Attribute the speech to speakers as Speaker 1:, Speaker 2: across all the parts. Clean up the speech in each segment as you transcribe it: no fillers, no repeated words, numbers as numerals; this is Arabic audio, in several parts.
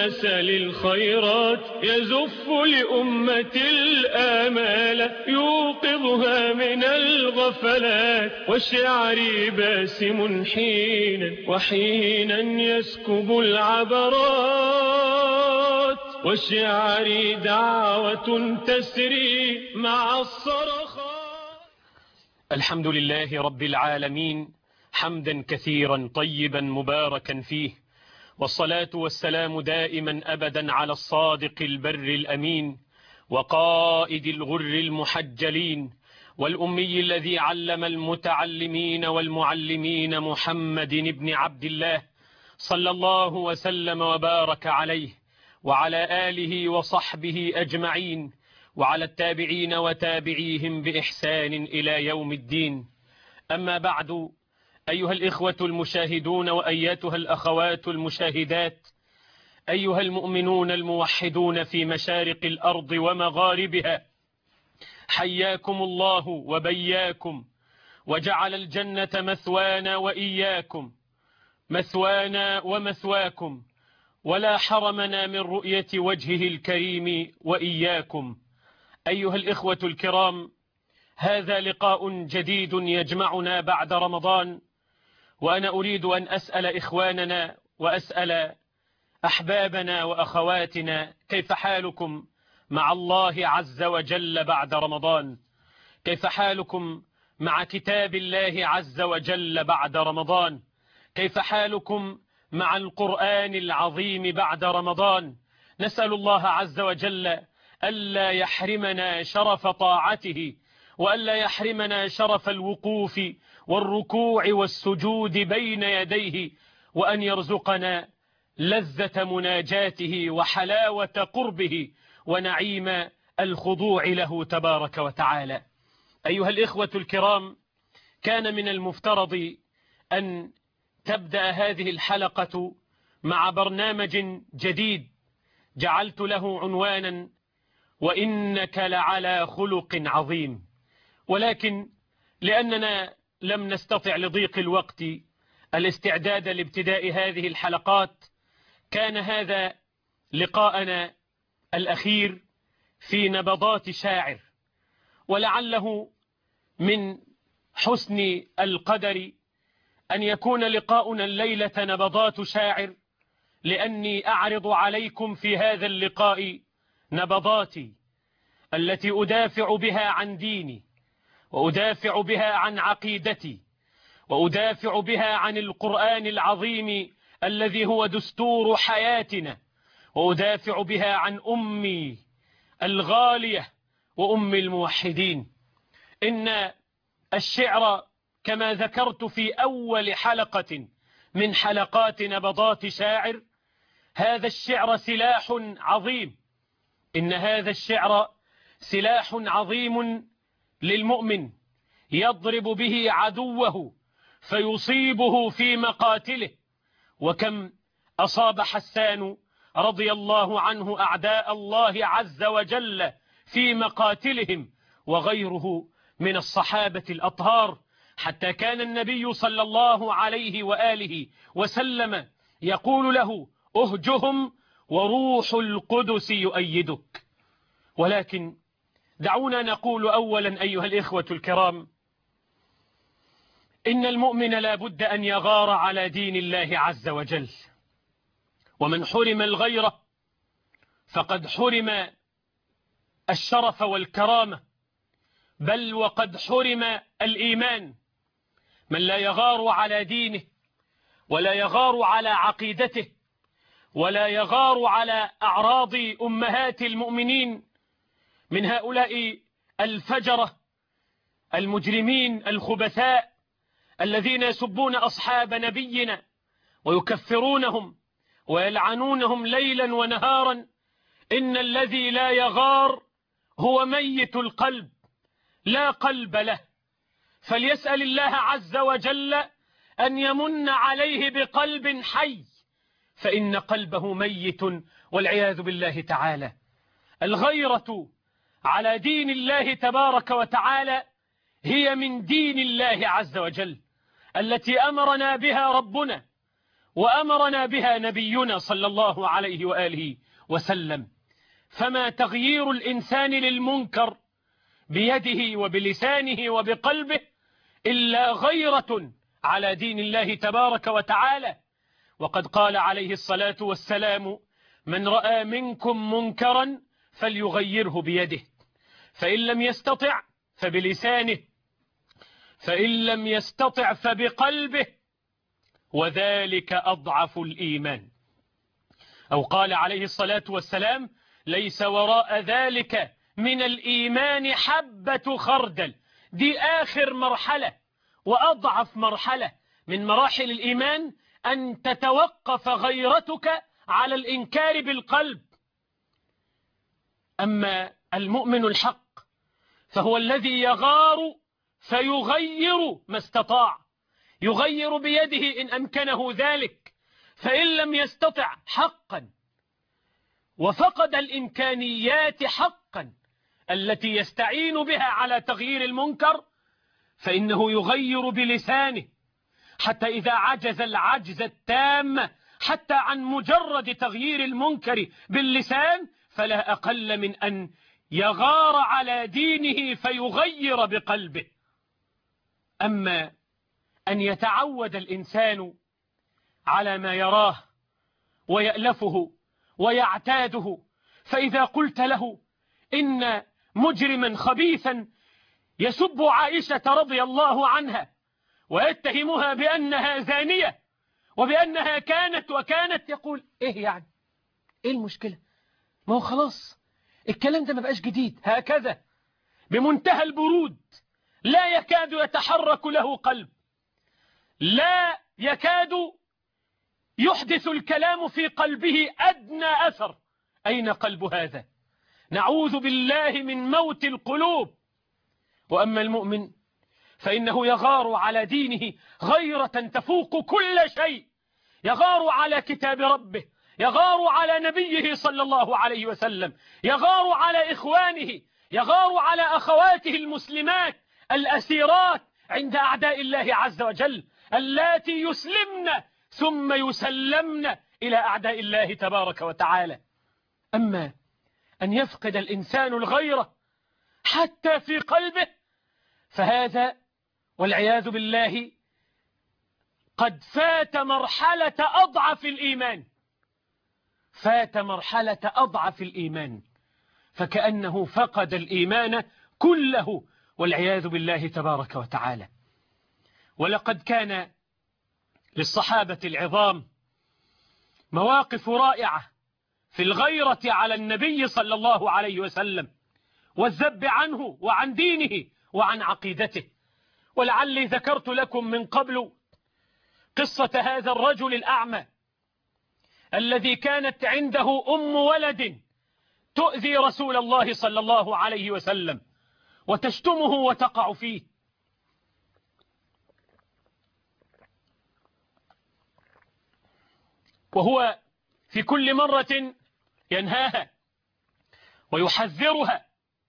Speaker 1: الناس للخيرات يزف لأمة الآمال يوقظها من الغفلات والشعر باسم حينا وحينا يسكب العبرات والشعر دعوة تسري مع الصرخات.
Speaker 2: الحمد لله رب العالمين حمدا كثيرا طيبا مباركا فيه، والصلاة والسلام دائما أبدا على الصادق البر الأمين وقائد الغر المحجلين والأمي الذي علم المتعلمين والمعلمين محمد بن عبد الله صلى الله وسلم وبارك عليه وعلى آله وصحبه أجمعين وعلى التابعين وتابعيهم بإحسان إلى يوم الدين. أما بعد، أيها الإخوة المشاهدون وأياتها الأخوات المشاهدات، أيها المؤمنون الموحدون في مشارق الأرض ومغاربها، حياكم الله وبياكم وجعل الجنة مثوانا وإياكم، مثوانا ومثواكم، ولا حرمنا من رؤية وجهه الكريم وإياكم. أيها الإخوة الكرام، هذا لقاء جديد يجمعنا بعد رمضان، وأنا أريد أن أسأل إخواننا وأسأل أحبابنا وأخواتنا كيف حالكم مع الله عز وجل بعد رمضان؟ كيف حالكم مع كتاب الله عز وجل بعد رمضان؟ كيف حالكم مع القرآن العظيم بعد رمضان؟ نسأل الله عز وجل ألا يحرمنا شرف طاعته، وألا يحرمنا شرف الوقوف والركوع والسجود بين يديه، وأن يرزقنا لذة مناجاته وحلاوة قربه ونعيم الخضوع له تبارك وتعالى. أيها الإخوة الكرام، كان من المفترض أن تبدأ هذه الحلقة مع برنامج جديد جعلت له عنوانا وإنك لعلى خلق عظيم، ولكن لأننا لم نستطع لضيق الوقت الاستعداد لابتداء هذه الحلقات، كان هذا لقاءنا الأخير في نبضات شاعر، ولعله من حسن القدر أن يكون لقاؤنا الليلة نبضات شاعر، لأني أعرض عليكم في هذا اللقاء نبضاتي التي أدافع بها عن ديني، وأدافع بها عن عقيدتي، وأدافع بها عن القرآن العظيم الذي هو دستور حياتنا، وأدافع بها عن أمي الغالية وأم الموحدين. إن الشعر كما ذكرت في أول حلقة من حلقات نبضات شاعر، هذا الشعر سلاح عظيم، إن هذا الشعر سلاح عظيم للمؤمن يضرب به عدوه فيصيبه في مقاتله. وكم أصاب حسان رضي الله عنه أعداء الله عز وجل في مقاتلهم، وغيره من الصحابة الأطهار، حتى كان النبي صلى الله عليه وآله وسلم يقول له: أهجهم وروح القدس يؤيدك. ولكن دعونا نقول أولا أيها الإخوة الكرام، إن المؤمن لا بد أن يغار على دين الله عز وجل، ومن حرم الغيرة فقد حرم الشرف والكرامة، بل وقد حرم الإيمان. من لا يغار على دينه ولا يغار على عقيدته ولا يغار على أعراض أمهات المؤمنين من هؤلاء الفجرة المجرمين الخبثاء الذين يسبون أصحاب نبينا ويكفرونهم ويلعنونهم ليلا ونهارا، إن الذي لا يغار هو ميت القلب لا قلب له، فليسأل الله عز وجل أن يمن عليه بقلب حي، فإن قلبه ميت والعياذ بالله تعالى. الغيرة على دين الله تبارك وتعالى هي من دين الله عز وجل التي أمرنا بها ربنا وأمرنا بها نبينا صلى الله عليه وآله وسلم. فما تغيير الإنسان للمنكر بيده وبلسانه وبقلبه إلا غيرة على دين الله تبارك وتعالى. وقد قال عليه الصلاة والسلام: من رأى منكم منكرا فليغيره بيده، فإن لم يستطع فبلسانه، فإن لم يستطع فبقلبه، وذلك أضعف الإيمان. أو قال عليه الصلاة والسلام: ليس وراء ذلك من الإيمان حبة خردل. دي آخر مرحلة وأضعف مرحلة من مراحل الإيمان، أن تتوقف غيرتك على الإنكار بالقلب. أما المؤمن الحق فهو الذي يغار فيغير ما استطاع، يغير بيده إن أمكنه ذلك، فإن لم يستطع حقا وفقد الإمكانيات حقا التي يستعين بها على تغيير المنكر، فإنه يغير بلسانه، حتى إذا عجز العجز التام حتى عن مجرد تغيير المنكر باللسان، فلا أقل من أن يغار على دينه فيغير بقلبه. أما أن يتعود الإنسان على ما يراه ويألفه ويعتاده، فإذا قلت له إن مجرما خبيثا يسب عائشة رضي الله عنها ويتهمها بأنها زانية وبأنها كانت وكانت، يقول إيه يعني؟ إيه المشكلة؟ ما هو خلاص الكلام ده ما بقاش جديد. هكذا بمنتهى البرود، لا يكاد يتحرك له قلب، لا يكاد يحدث الكلام في قلبه أدنى أثر. أين قلب هذا؟ نعوذ بالله من موت القلوب. وأما المؤمن فإنه يغار على دينه غيرة تفوق كل شيء، يغار على كتاب ربه، يغار على نبيه صلى الله عليه وسلم، يغار على إخوانه، يغار على أخواته المسلمات الأسيرات عند أعداء الله عز وجل، اللاتي يسلمن ثم يسلمن إلى أعداء الله تبارك وتعالى. أما أن يفقد الإنسان الغيرة حتى في قلبه، فهذا والعياذ بالله قد فات مرحلة أضعف الإيمان، فات مرحلة أضعف الإيمان، فكأنه فقد الإيمان كله والعياذ بالله تبارك وتعالى. ولقد كان للصحابة العظام مواقف رائعة في الغيرة على النبي صلى الله عليه وسلم والذب عنه وعن دينه وعن عقيدته. ولعلي ذكرت لكم من قبل قصة هذا الرجل الأعمى الذي كانت عنده أم ولد تؤذي رسول الله صلى الله عليه وسلم وتشتمه وتقع فيه، وهو في كل مرة ينهاها ويحذرها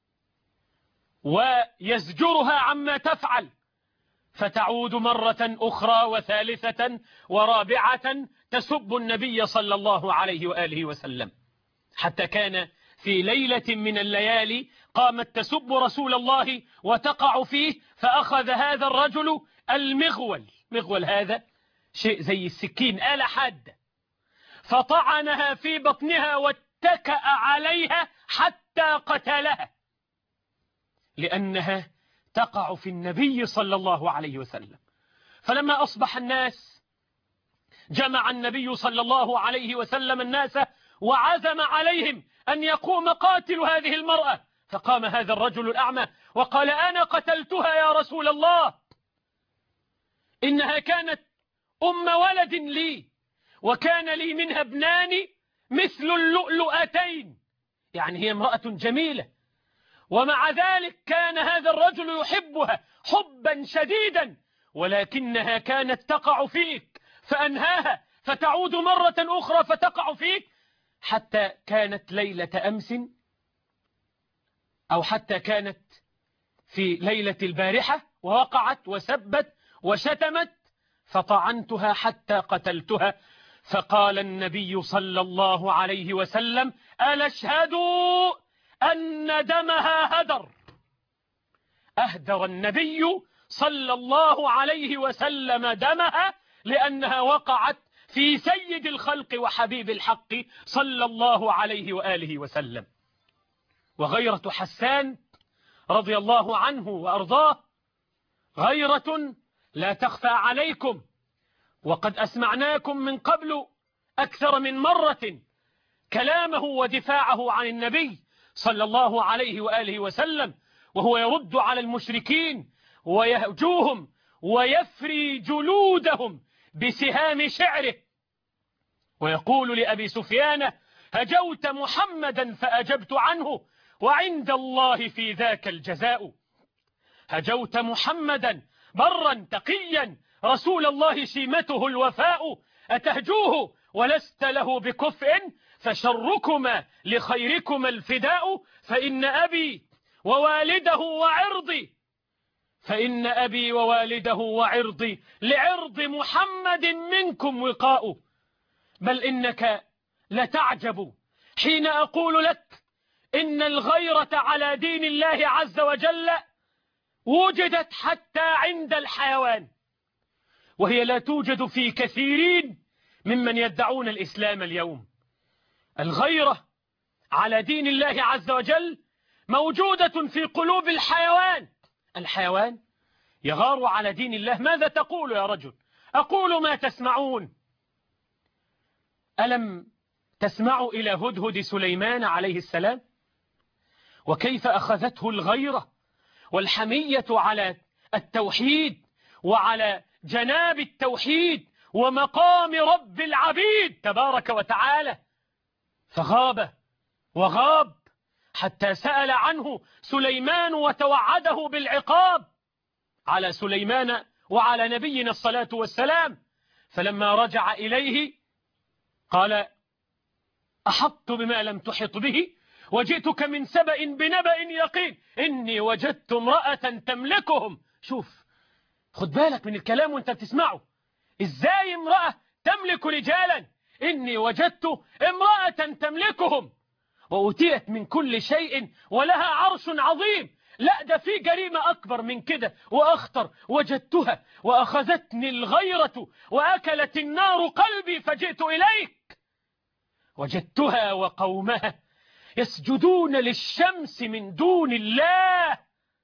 Speaker 2: ويزجرها عما تفعل، فتعود مرة أخرى وثالثة ورابعة تسب النبي صلى الله عليه وآله وسلم، حتى كان في ليلة من الليالي قامت تسب رسول الله وتقع فيه، فأخذ هذا الرجل المغول هذا شيء زي السكين، آلة حادة، فطعنها في بطنها واتكأ عليها حتى قتلها، لأنها تقع في النبي صلى الله عليه وسلم. فلما أصبح الناس جمع النبي صلى الله عليه وسلم الناس وعزم عليهم أن يقوم قاتل هذه المرأة، فقام هذا الرجل الأعمى وقال: أنا قتلتها يا رسول الله، إنها كانت أم ولد لي وكان لي منها ابنان مثل اللؤلؤتين، يعني هي امرأة جميلة، ومع ذلك كان هذا الرجل يحبها حبا شديدا، ولكنها كانت تقع فيك فأنهاها، فتعود مرة أخرى فتقع فيك، حتى كانت ليلة أمس أو حتى كانت في ليلة البارحة ووقعت وسبت وشتمت، فطعنتها حتى قتلتها، فقال النبي صلى الله عليه وسلم: ألا اشهدوا أن دمها هدر. أهدر النبي صلى الله عليه وسلم دمها لأنها وقعت في سيد الخلق وحبيب الحق صلى الله عليه وآله وسلم. وغيرة حسان رضي الله عنه وأرضاه غيرة لا تخفى عليكم، وقد أسمعناكم من قبل أكثر من مرة كلامه ودفاعه عن النبي صلى الله عليه وآله وسلم، وهو يرد على المشركين ويهجوهم ويفري جلودهم بسهام شعره، ويقول لأبي سفيان: هجوت محمدا فأجبت عنه وعند الله في ذاك الجزاء. هجوت محمدا برا تقيا رسول الله شيمته الوفاء، أتهجوه ولست له بكفء فشركما لخيركما الفداء. فإن أبي ووالده وعرضي لعرض محمد منكم وقاء. بل إنك لتعجب حين أقول لك إن الغيرة على دين الله عز وجل وجدت حتى عند الحيوان، وهي لا توجد في كثيرين ممن يدعون الإسلام اليوم. الغيرة على دين الله عز وجل موجودة في قلوب الحيوان. الحيوان يغار على دين الله. ماذا تقول يا رجل؟ أقول ما تسمعون. ألم تسمعوا إلى هدهد سليمان عليه السلام وكيف أخذته الغيرة والحمية على التوحيد وعلى جناب التوحيد ومقام رب العبيد تبارك وتعالى، فغاب وغاب حتى سأل عنه سليمان وتوعده بالعقاب على سليمان وعلى نبينا الصلاة والسلام. فلما رجع إليه قال: أحطت بما لم تحط به وجئتك من سبأ بنبأ يقين إني وجدت امرأة تملكهم. شوف، خد بالك من الكلام وانت بتسمعه. ازاي امرأة تملك رجالا؟ إني وجدت امرأة تملكهم وأتيت من كل شيء ولها عرش عظيم. لا، ده في جريمة أكبر من كده وأخطر. وجدتها وأخذتني الغيرة وأكلت النار قلبي فجئت إليك. وجدتها وقومها يسجدون للشمس من دون الله،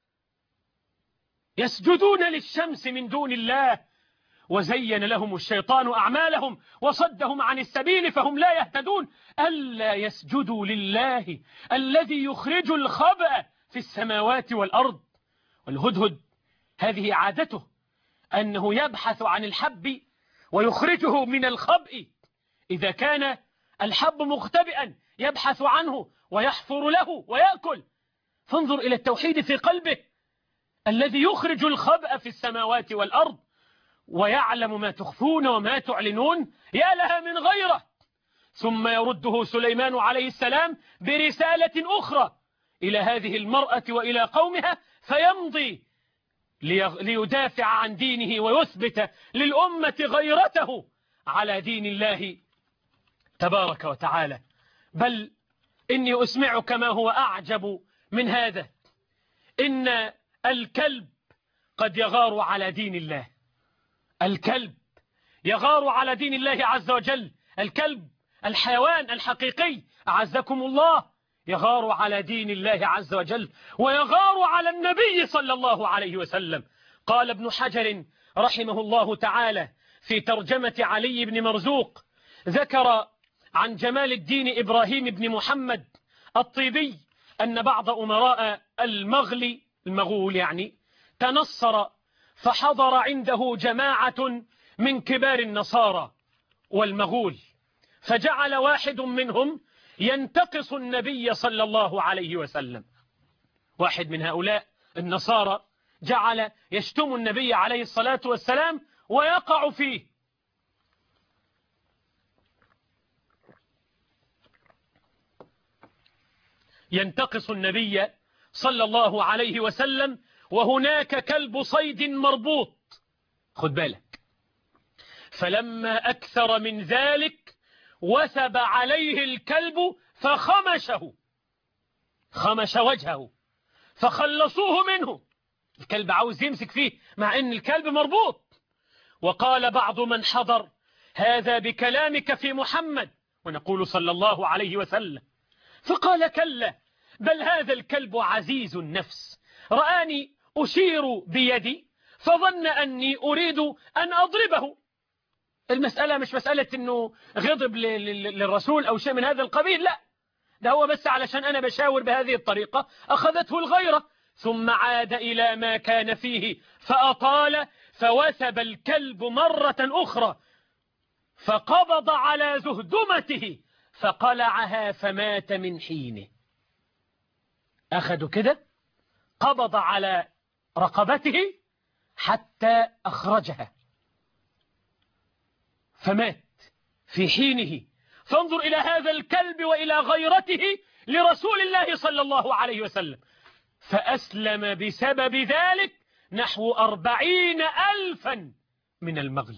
Speaker 2: يسجدون للشمس من دون الله، وزين لهم الشيطان أعمالهم وصدهم عن السبيل فهم لا يهتدون. ألا يسجدوا لله الذي يخرج الخبأ في السماوات والأرض. والهدهد هذه عادته أنه يبحث عن الحب ويخرجه من الخبء. إذا كان الحب مختبئا يبحث عنه ويحفر له ويأكل. فانظر إلى التوحيد في قلبه الذي يخرج الخبأ في السماوات والأرض ويعلم ما تخفون وما تعلنون. يا لها من غيره. ثم يرده سليمان عليه السلام برسالة أخرى إلى هذه المرأة وإلى قومها، فيمضي ليدافع عن دينه ويثبت للأمة غيرته على دين الله تبارك وتعالى. بل إني أسمعك ما هو أعجب من هذا. إن الكلب قد يغار على دين الله. الكلب يغار على دين الله عز وجل. الكلب الحيوان الحقيقي أعزكم الله يغار على دين الله عز وجل ويغار على النبي صلى الله عليه وسلم. قال ابن حجر رحمه الله تعالى في ترجمة علي بن مرزوق، ذكر عن جمال الدين إبراهيم بن محمد الطيبي أن بعض أمراء المغول يعني تنصر، فحضر عنده جماعة من كبار النصارى والمغول، فجعل واحد منهم ينتقص النبي صلى الله عليه وسلم. واحد من هؤلاء النصارى جعل يشتم النبي عليه الصلاة والسلام ويقع فيه. ينتقص النبي صلى الله عليه وسلم وهناك كلب صيد مربوط. خد بالك، فلما أكثر من ذلك وثب عليه الكلب فخمشه، خمش وجهه فخلصوه منه. الكلب عاوز يمسك فيه مع أن الكلب مربوط. وقال بعض من حضر: هذا بكلامك في محمد، ونقول صلى الله عليه وسلم. فقال: كلا، بل هذا الكلب عزيز النفس، رآني أشير بيدي فظن أني أريد أن أضربه. المسألة مش مسألة أنه غضب للرسول أو شيء من هذا القبيل، لا، ده هو بس علشان أنا بشاور بهذه الطريقة أخذته الغيرة. ثم عاد إلى ما كان فيه فأطال، فوثب الكلب مرة أخرى فقبض على زهدمته فقلعها فمات من حينه. أخذوا كده، قبض على رقبته حتى أخرجها فمات في حينه. فانظر إلى هذا الكلب وإلى غيرته لرسول الله صلى الله عليه وسلم. فأسلم بسبب ذلك نحو 40,000 من المغل،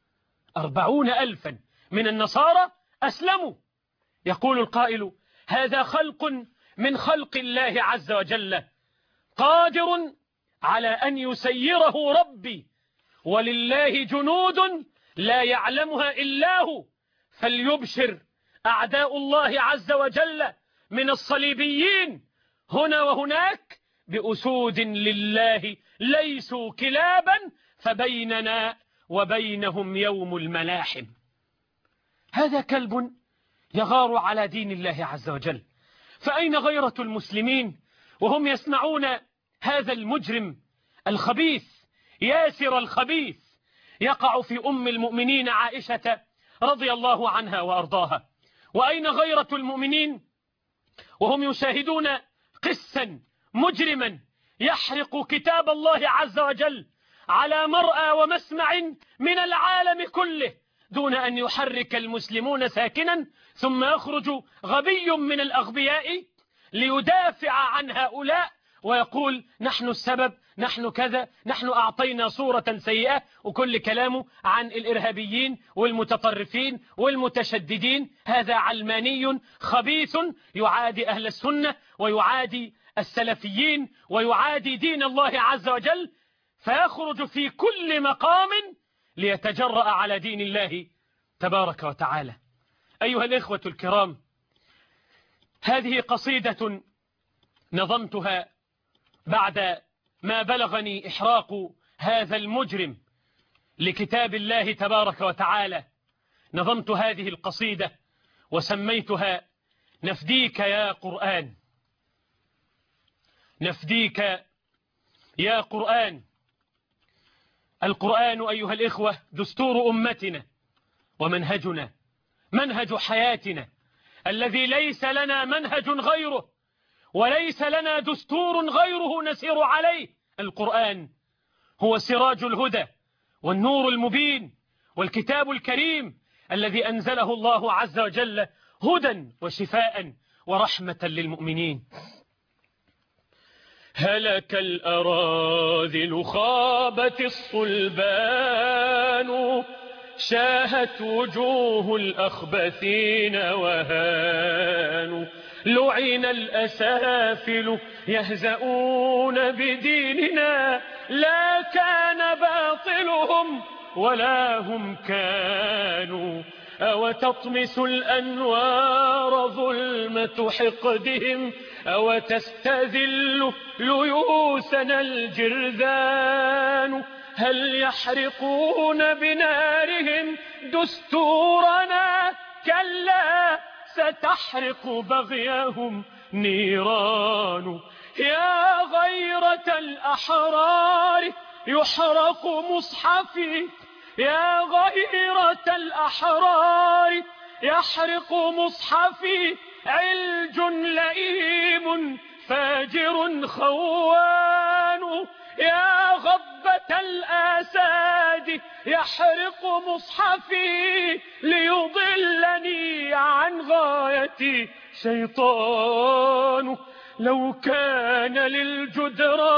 Speaker 2: 40,000 من النصارى أسلموا. يقول القائل: هذا خلق من خلق الله عز وجل قادر على أن يسيره ربي، ولله جنود لا يعلمها إلا هو، فليبشر أعداء الله عز وجل من الصليبيين هنا وهناك بأسود لله ليسوا كلابا، فبيننا وبينهم يوم الملاحم. هذا كلب يغار على دين الله عز وجل، فأين غيرة المسلمين وهم يسمعون هذا المجرم الخبيث ياسر الخبيث يقع في أم المؤمنين عائشة رضي الله عنها وأرضاها؟ وأين غيرة المؤمنين وهم يشاهدون قسا مجرما يحرق كتاب الله عز وجل على مرأى ومسمع من العالم كله دون أن يحرك المسلمون ساكنا، ثم يخرج غبي من الأغبياء ليدافع عن هؤلاء ويقول: نحن السبب، نحن كذا، نحن أعطينا صورة سيئة، وكل كلامه عن الإرهابيين والمتطرفين والمتشددين. هذا علماني خبيث يعادي أهل السنة ويعادي السلفيين ويعادي دين الله عز وجل، فيخرج في كل مقام ليتجرأ على دين الله تبارك وتعالى. أيها الإخوة الكرام، هذه قصيدة نظمتها بعد ما بلغني إحراق هذا المجرم لكتاب الله تبارك وتعالى. نظمت هذه القصيدة وسميتها: نفديك يا قرآن، نفديك يا قرآن. القرآن أيها الإخوة دستور أمتنا ومنهجنا، منهج حياتنا الذي ليس لنا منهج غيره وليس لنا دستور غيره نسير عليه. القرآن هو سراج الهدى والنور المبين والكتاب الكريم الذي أنزله الله عز وجل هدى وشفاء ورحمة للمؤمنين.
Speaker 1: هلك الأراذل خابت الصلبان، شاهت وجوه الأخبثين وهانوا، لعن الأسافل يهزؤون بديننا، لا كان باطلهم ولا هم كانوا. أو تطمس الأنوار ظلمة حقدهم، أو تستذل ليوسنا الجرذان. هل يحرقون بنارهم دستورنا؟ كلا، ستحرق بغيهم نيران. يا غيرة الأحرار يحرق مصحفي، يا غيرة الأحرار يحرق مصحفي. علج لئيم فاجر خوان، يا غبة الآساد يحرق مصحفي. ليضلني عن غايتي شيطان. لو كان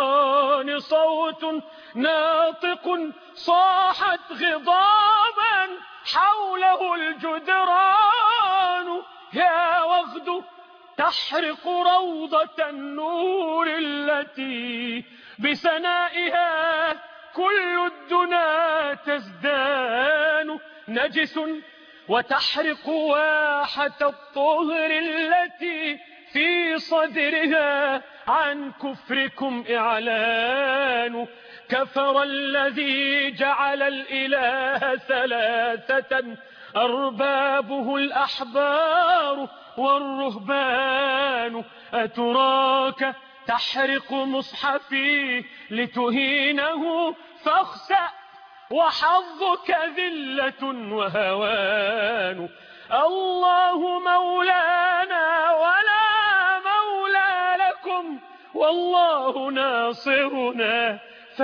Speaker 1: للجدران صوت ناطق صاحت غضابا، حوله الجدران. يا وغد تحرق روضة النور التي بسنائها كل الدنا تزدان. نجس وتحرق واحة الطهر التي في صدرها عن كفركم إعلان. كفر الذي جعل الإله ثلاثة أربابه الأحبار والرهبان. أتراك تحرق مصحفي لتهينه فاخسأ وحظك ذلة وهوان. الله مولانا ولا مولى لكم والله ناصرنا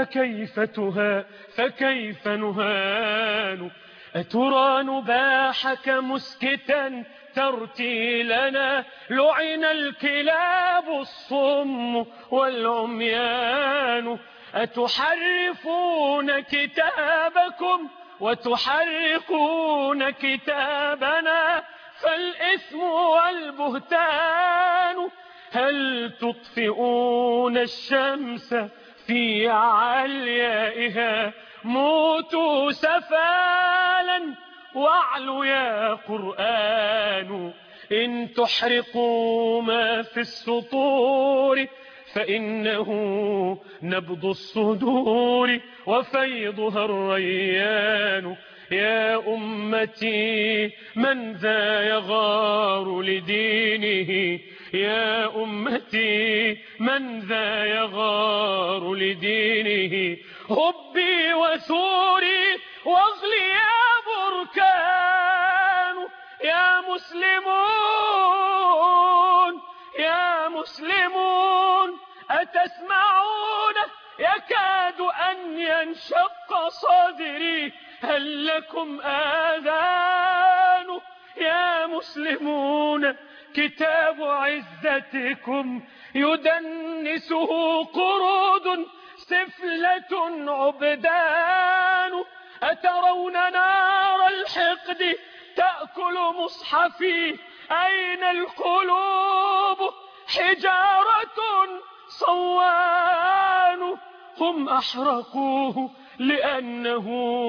Speaker 1: فكيف نهان. أترى نباحك مسكتا ترتيلنا لعن الكلاب الصم والعميان. أتحرفون كتابكم وتحرقون كتابنا فالإثم والبهتان. هل تطفئون الشمس في عليائها موتوا سفالا واعلوا يا قرآن. إن تحرقوا ما في السطور فإنه نبض الصدور وفيضها الريان. يا أمتي من ذا يغار لدينه يا أمتي من ذا يغار لدينه. هبي وثوري واغلي يا بركان. يا مسلمون أتسمعون يكاد أن ينشق صدري هل لكم آذان. يا مسلمون كتاب عزتكم يدنسه قرود سفلة عبدان. أترون نار الحقد تأكل مصحفي أين القلوب حجارة صوان. هم أحرقوه لأنه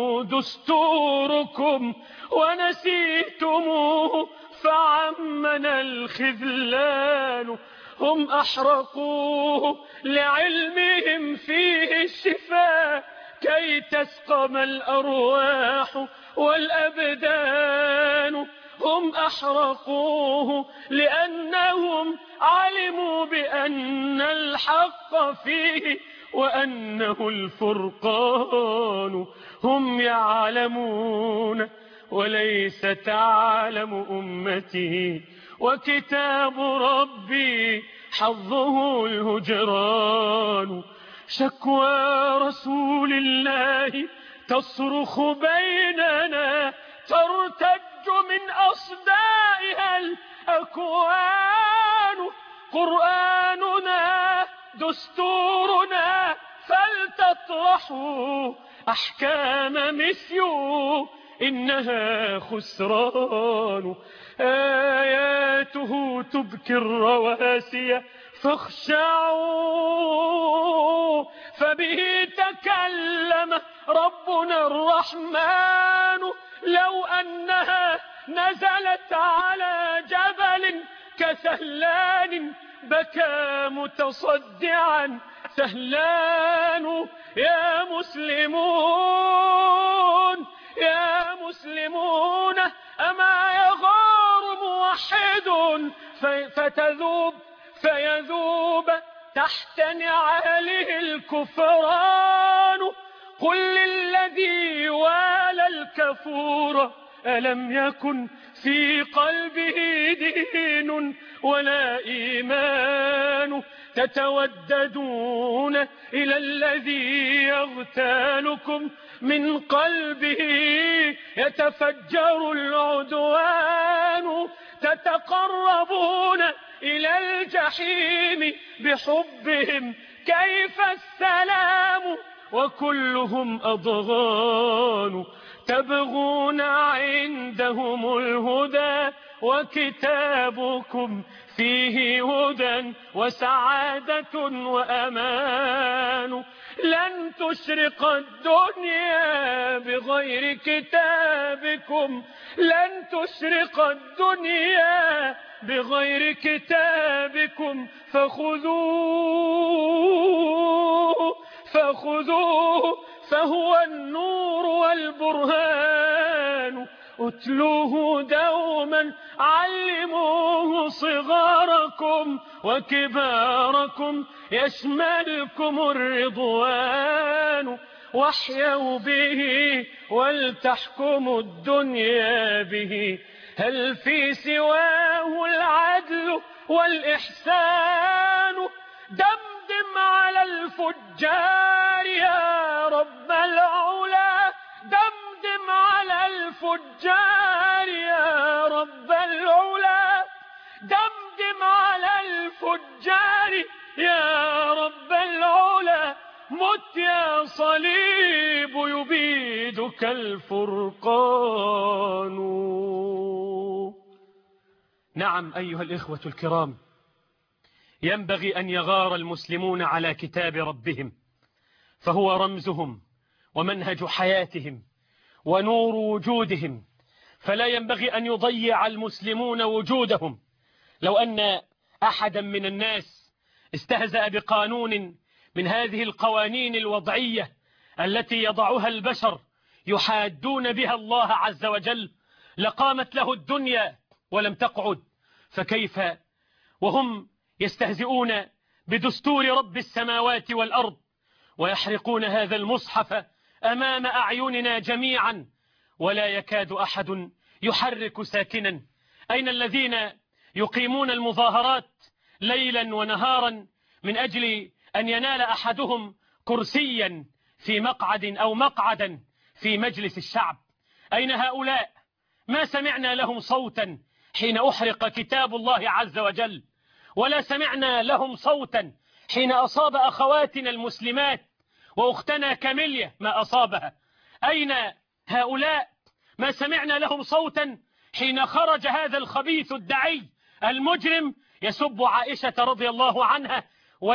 Speaker 1: دستوركم ونسيتموه فعمنا الخذلان. هم أحرقوه لعلمهم فيه الشفاء كي تسقم الأرواح والأبدان. هم أحرقوه لأنهم علموا بأن الحق فيه وأنه الفرقان. هم يعلمون وليس تعلم أمتي وكتاب ربي حظه الهجران. شكوى رسول الله تصرخ بيننا ترتج من أصدائها الأكوان. قرآننا دستورنا فلتطرحوا أحكام مثيو إنها خسران. آياته تبكي الرواسي فاخشعوا فبه تكلم ربنا الرحمن. لو أنها نزلت على جبل كسهلان بكى متصدعا سهلان. يا مسلمون أما يغار موحد فيذوب تحت نعاله الكفران. قل للذي والى الكفور ألم يكن في قلبه دين ولا إيمان. تتوددون إلى الذي يغتالكم من قلبه يتفجر العدوان. تتقربون إلى الجحيم بحبهم كيف السلام وكلهم أضغان. تبغون عندهم الهدى وكتابكم فيه هدى وسعادة وأمان. لن تشرق الدنيا بغير كتابكم، لن تشرق الدنيا بغير كتابكم، فخذوه فهو النور والبرهان. اتلوه دوما، علموه صغاركم وكباركم، يشملكم الرضوان. واحيوا به ولتحكموا الدنيا به، هل في سواه العدل والإحسان؟ دمدم على الفجار يا رب العلا، دمدم على الفجار يا رب العلا، دمدم على الفجار يا رب العلا. مت يا صليب يبيدك الفرقان.
Speaker 2: نعم أيها الإخوة الكرام، ينبغي أن يغار المسلمون على كتاب ربهم، فهو رمزهم ومنهج حياتهم ونور وجودهم، فلا ينبغي أن يضيع المسلمون وجودهم. لو أن أحدا من الناس استهزأ بقانون من هذه القوانين الوضعية التي يضعها البشر يحادون بها الله عز وجل لقامت له الدنيا ولم تقعد، فكيف وهم يستهزئون بدستور رب السماوات والأرض ويحرقون هذا المصحف أمام أعيننا جميعا ولا يكاد أحد يحرك ساكنا؟ أين الذين يقيمون المظاهرات ليلا ونهارا من أجل أن ينال أحدهم كرسيا في مقعد أو مقعدا في مجلس الشعب؟ أين هؤلاء؟ ما سمعنا لهم صوتا حين أحرق كتاب الله عز وجل، ولا سمعنا لهم صوتا حين أصاب أخواتنا المسلمات وأختنا كاميليا ما أصابها. أين هؤلاء؟ ما سمعنا لهم صوتا حين خرج هذا الخبيث الدعي المجرم يسب عائشة رضي الله عنها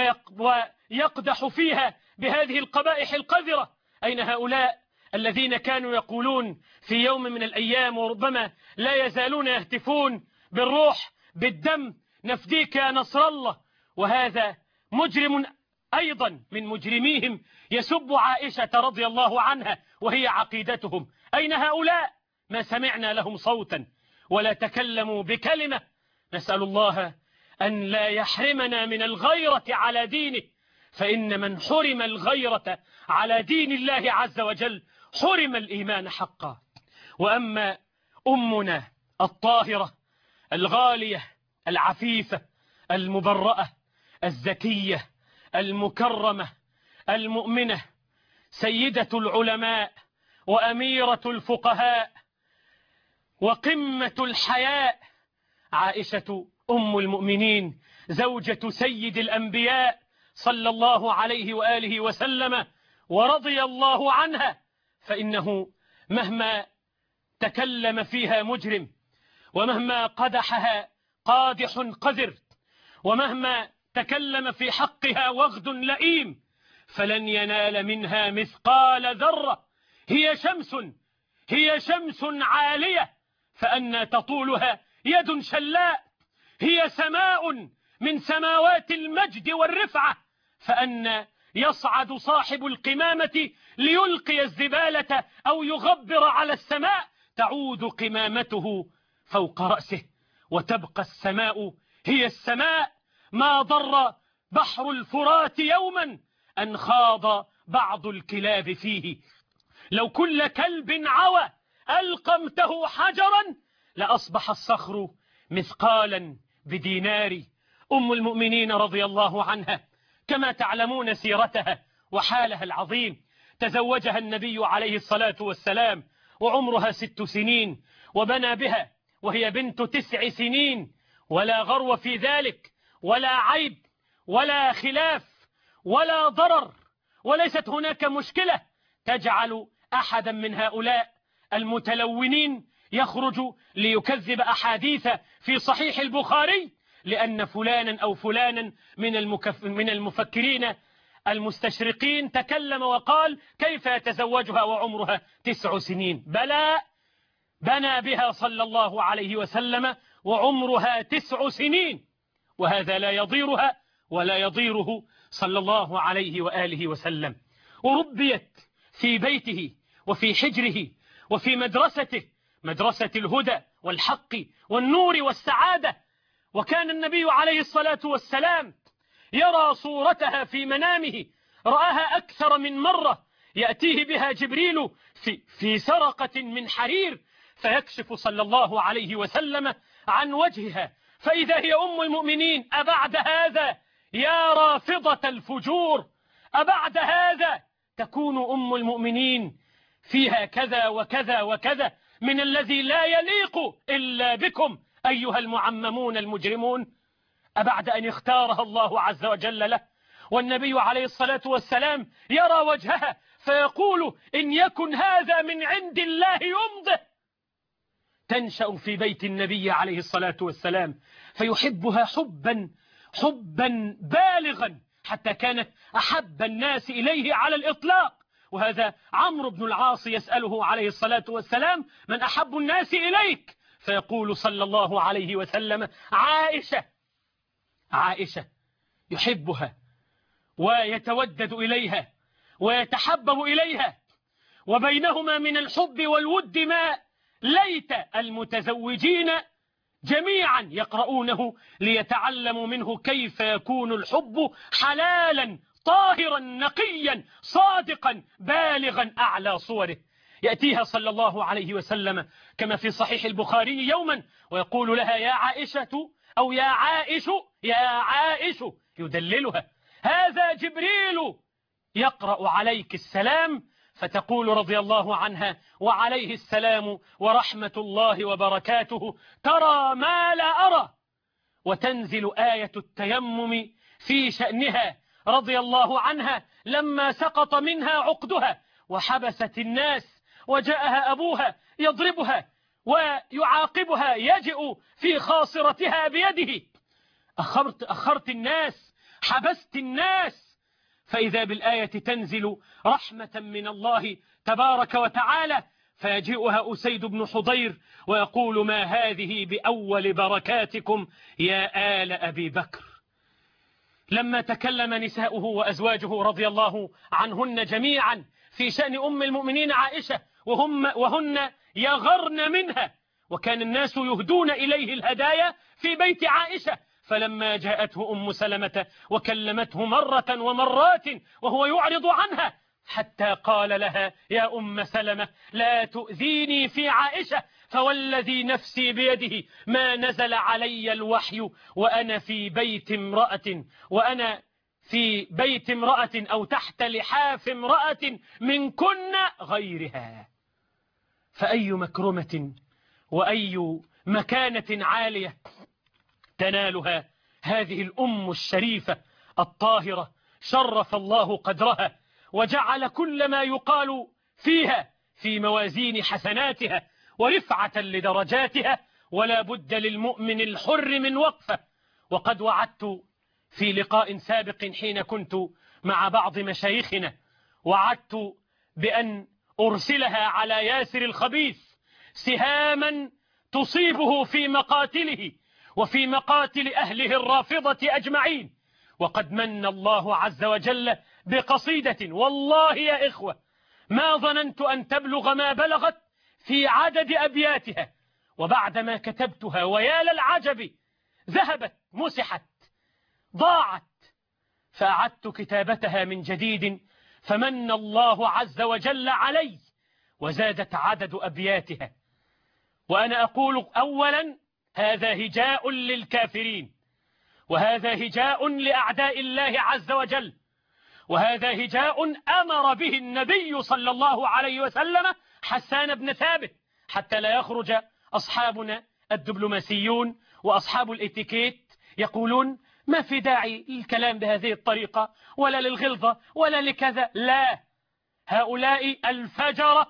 Speaker 2: ويقدح فيها بهذه القبائح القذرة. أين هؤلاء الذين كانوا يقولون في يوم من الأيام وربما لا يزالون يهتفون بالروح بالدم نفديك يا نصر الله، وهذا مجرم أيضا من مجرميهم يسب عائشة رضي الله عنها وهي عقيدتهم. أين هؤلاء؟ ما سمعنا لهم صوتا ولا تكلموا بكلمة. نسأل الله أن لا يحرمنا من الغيرة على دينه، فإن من حرم الغيرة على دين الله عز وجل حرم الإيمان حقا. وأما أمنا الطاهرة الغالية العفيفة المبرأة الزكية المكرمة المؤمنة سيدة العلماء وأميرة الفقهاء وقمة الحياء عائشة أم المؤمنين زوجة سيد الأنبياء صلى الله عليه وآله وسلم ورضي الله عنها، فإنه مهما تكلم فيها مجرم ومهما قدحها قادح قذر ومهما تكلم في حقها وغد لئيم فلن ينال منها مثقال ذرة. هي شمس عالية فأنى تطولها يد شلاء، هي سماء من سماوات المجد والرفعة فأنى يصعد صاحب القمامة ليلقي الزبالة أو يغبر على السماء تعود قمامته فوق رأسه وتبقى السماء هي السماء. ما ضر بحر الفرات يوما أن خاض بعض الكلاب فيه، لو كل كلب عوى ألقمته حجرا لأصبح الصخر مثقالا بدينار. أم المؤمنين رضي الله عنها كما تعلمون سيرتها وحالها العظيم، تزوجها النبي عليه الصلاة والسلام وعمرها 6 سنين وبنى بها وهي بنت 9 سنين، ولا غرو في ذلك ولا عيب ولا خلاف ولا ضرر، وليست هناك مشكلة تجعل أحدا من هؤلاء المتلونين يخرج ليكذب أحاديث في صحيح البخاري لأن فلانا أو فلانا من المفكرين المستشرقين تكلم وقال كيف يتزوجها وعمرها 9 سنين. بلى، بنى بها صلى الله عليه وسلم وعمرها 9 سنين، وهذا لا يضيرها ولا يضيره صلى الله عليه وآله وسلم. وربيت في بيته وفي حجره وفي مدرسته، مدرسة الهدى والحق والنور والسعادة. وكان النبي عليه الصلاة والسلام يرى صورتها في منامه، رآها أكثر من مرة، يأتيه بها جبريل في سرقة من حرير، فيكشف صلى الله عليه وسلم عن وجهها، فإذا هي أم المؤمنين. أبعد هذا يا رافضة الفجور، أبعد هذا تكون أم المؤمنين فيها كذا وكذا وكذا من الذي لا يليق إلا بكم أيها المعممون المجرمون؟ أبعد أن اختارها الله عز وجل له، والنبي عليه الصلاة والسلام يرى وجهها فيقول إن يكن هذا من عند الله يمضه. تنشأ في بيت النبي عليه الصلاة والسلام فيحبها حبا بالغا، حتى كانت أحب الناس إليه على الإطلاق. وهذا عمرو بن العاص يسأله عليه الصلاة والسلام من أحب الناس إليك؟ فيقول صلى الله عليه وسلم عائشة. عائشة يحبها ويتودد إليها ويتحبب إليها، وبينهما من الحب والود ما ليت المتزوجين جميعا يقرؤونه ليتعلموا منه كيف يكون الحب حلالا طاهرا نقيا صادقا بالغا أعلى صوره. يأتيها صلى الله عليه وسلم كما في صحيح البخاري يوما ويقول لها يا عائشة أو يا عائش، يا عائش، يدللها هذا جبريل يقرأ عليك السلام، فتقول رضي الله عنها وعليه السلام ورحمة الله وبركاته ترى ما لا أرى، وتنزل آية التيمم في شأنها رضي الله عنها لما سقط منها عقدها وحبست الناس، وجاءها أبوها يضربها ويعاقبها، يجئ في خاصرتها بيده، أخرت الناس، حبست الناس. فإذا بالآية تنزل رحمة من الله تبارك وتعالى، فيجيئها أسيد بن حضير ويقول ما هذه بأول بركاتكم يا آل أبي بكر. لما تكلم نساؤه وأزواجه رضي الله عنهن جميعا في شأن أم المؤمنين عائشة وهن يغرن منها، وكان الناس يهدون إليه الهدايا في بيت عائشة، فلما جاءته أم سلمة وكلمته مرة ومرات وهو يعرض عنها حتى قال لها يا أم سلمة لا تؤذيني في عائشة، فوالذي نفسي بيده ما نزل علي الوحي وأنا في بيت امرأة أو تحت لحاف امرأة من كن غيرها. فأي مكرمة وأي مكانة عالية تنالها هذه الأم الشريفة الطاهرة، شرف الله قدرها وجعل كل ما يقال فيها في موازين حسناتها ورفعة لدرجاتها، ولا بد للمؤمن الحر من وقفة. وقد وعدت في لقاء سابق حين كنت مع بعض مشايخنا، وعدت بأن أرسلها على ياسر الخبيث سهاما تصيبه في مقاتله وفي مقاتل أهله الرافضة أجمعين. وقد من الله عز وجل بقصيدة والله يا إخوة ما ظننت أن تبلغ ما بلغت في عدد أبياتها، وبعدما كتبتها ويا للعجب ذهبت مسحت ضاعت، فأعدت كتابتها من جديد فمن الله عز وجل علي وزادت عدد أبياتها. وأنا أقول أولا هذا هجاء للكافرين، وهذا هجاء لأعداء الله عز وجل، وهذا هجاء أمر به النبي صلى الله عليه وسلم حسان بن ثابت، حتى لا يخرج أصحابنا الدبلوماسيون وأصحاب الاتيكيت يقولون ما في داعي للكلام بهذه الطريقة ولا للغلظة ولا لكذا. لا، هؤلاء الفجرة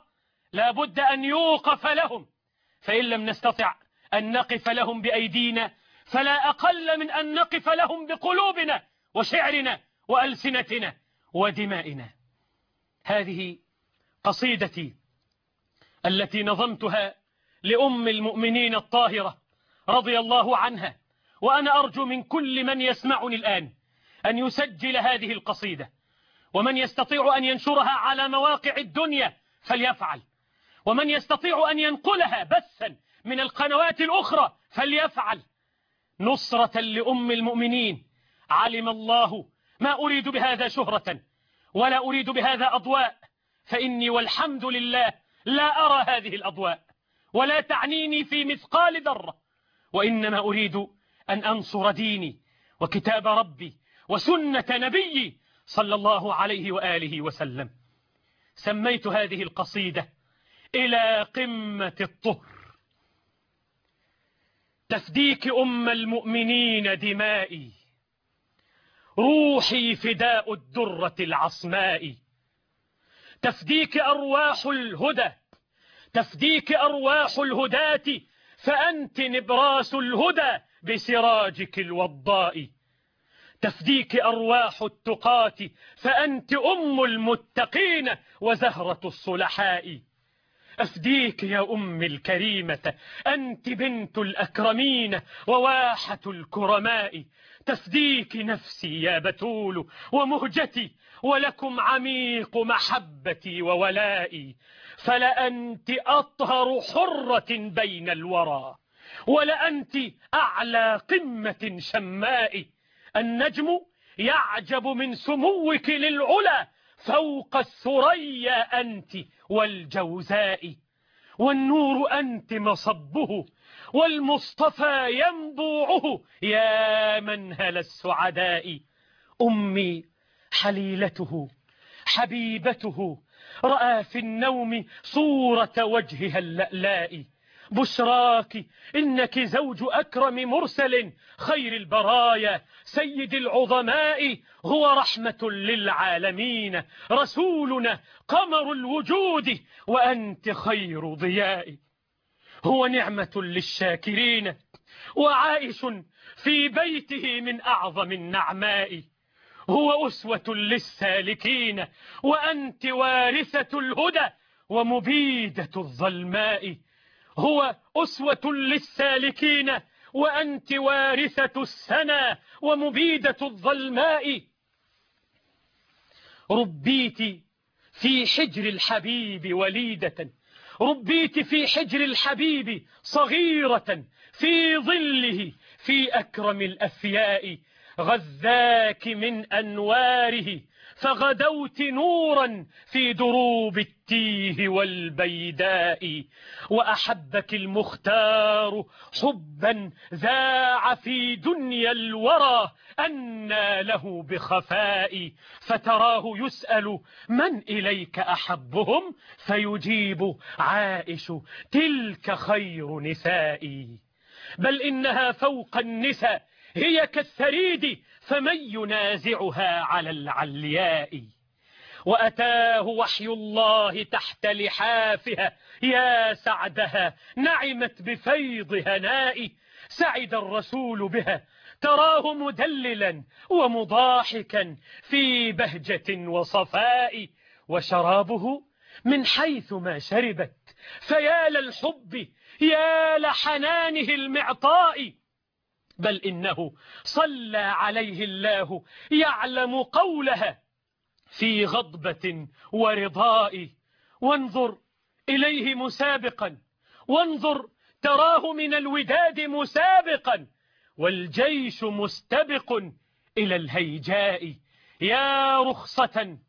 Speaker 2: لا بد أن يوقف لهم، فإن لم نستطع أن نقف لهم بأيدينا فلا أقل من أن نقف لهم بقلوبنا وشعرنا وألسنتنا ودمائنا. هذه قصيدتي التي نظمتها لأم المؤمنين الطاهرة رضي الله عنها، وأنا أرجو من كل من يسمعني الآن أن يسجل هذه القصيدة، ومن يستطيع أن ينشرها على مواقع الدنيا فليفعل، ومن يستطيع أن ينقلها بثا من القنوات الأخرى فليفعل، نصرة لأم المؤمنين. علم الله ما أريد بهذا شهرة ولا أريد بهذا أضواء، فإني والحمد لله لا أرى هذه الأضواء ولا تعنيني في مثقال ذرة، وإنما أريد أن أنصر ديني وكتاب ربي وسنة نبيي صلى الله عليه وآله وسلم. سميت هذه القصيدة إلى قمة الطهر. تفديك أم المؤمنين دمائي، روحي فداء الدرة العصماء، تفديك أرواح الهدى، تفديك أرواح الهداة، فأنت نبراس الهدى بسراجك الوضاء، تفديك أرواح التقاة، فأنت أم المتقين وزهرة الصلحاء، أفديك يا أم الكريمة، أنت بنت الأكرمين وواحة الكرماء، تفديك نفسي يا بتول ومهجتي، ولكم عميق محبتي وولائي، فلأنت أطهر حرة بين الورى، ولأنت أعلى قمة شماء، النجم يعجب من سموك للعلا، فوق الثريا أنت والجوزاء، والنور أنت مصبه، والمصطفى ينبوعه، يا منهل السعداء، أمي حليلته حبيبته، رأى في النوم صورة وجهها اللألاء، بشراك إنك زوج أكرم مرسل، خير البرايا سيد العظماء، هو رحمة للعالمين رسولنا قمر الوجود، وأنت خير ضياء، هو نعمة للشاكرين وعائش في بيته من أعظم النعماء، هو أسوة للسالكين وأنت وارثة الهدى ومبيدة الظلماء، هو أسوة للسالكين وأنت وارثة السنا ومبيدة الظلماء، ربيت في حجر الحبيب وليدة، ربيت في حجر الحبيب صغيرة، في ظله في أكرم الأفياء، غذاك من أنواره فغدوت نورا في دروب التيه والبيداء، وأحبك المختار حبا ذاع في دنيا الورى، أنى له بخفاء، فتراه يسأل من إليك أحبهم، فيجيب عائش تلك خير نسائي، بل إنها فوق النساء هي كالثريد، فمن ينازعها على العلياء، وأتاه وحي الله تحت لحافها، يا سعدها نعمت بفيض هناء، سعد الرسول بها تراه مدللا ومضاحكا في بهجة وصفاء، وشرابه من حيث ما شربت، فيا للحب يا لحنانه المعطاء، بل إنه صلى عليه الله يعلم قولها في غضبة ورضاء، وانظر إليه مسابقا، وانظر تراه من الوداد مسابقا، والجيش مستبق إلى الهيجاء، يا رخصة